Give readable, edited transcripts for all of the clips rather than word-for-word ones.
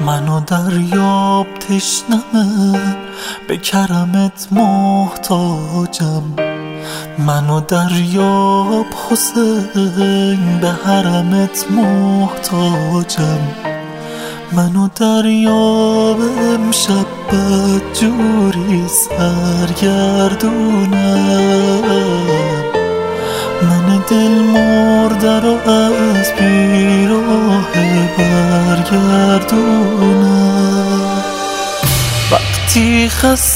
منو دریاب تشنمه، به کرمت محتاجم. منو دریاب حسین، به حرمت محتاجم. منو دریاب امشب بدجوری سرگردونم. من دل مرده رو از بیراه برگردونم. وقتی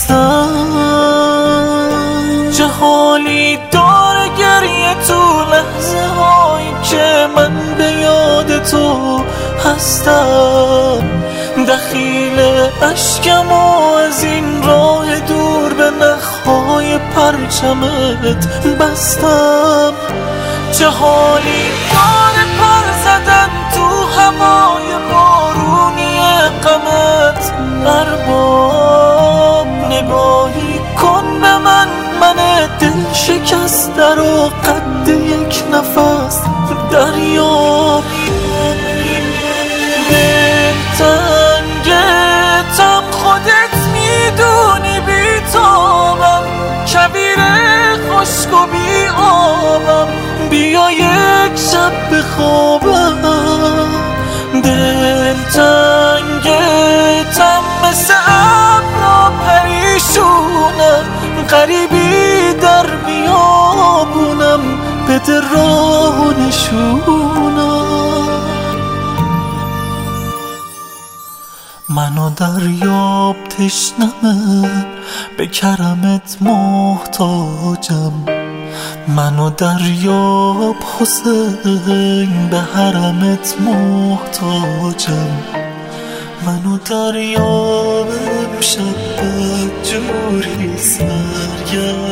خستم چه حالی داره گریه تو لحظه هایی که من به یاد تو هستم. دخیل اشکم و از این راه دور به نخهای پرچمت بستم. چه حالی داره پر زدن تو هوای بارونی غمت. ارباب نگاهی کن به من دل شکسته رو قد یک نفس دریابی. تنگتم خودت میدونی بیتابم، کویر خشک و بی آبم. بیا یک شب بخوابم. دل تنگتم مثل ابرا پریشونم، غریبی در بیابونم، بده راه و نشونم. منو دریاب تشنمه، به کرمت محتاجم. منو دریاب حسین، به حرمت محتاجم. منو دریاب امشب بدجوری سرگردونم.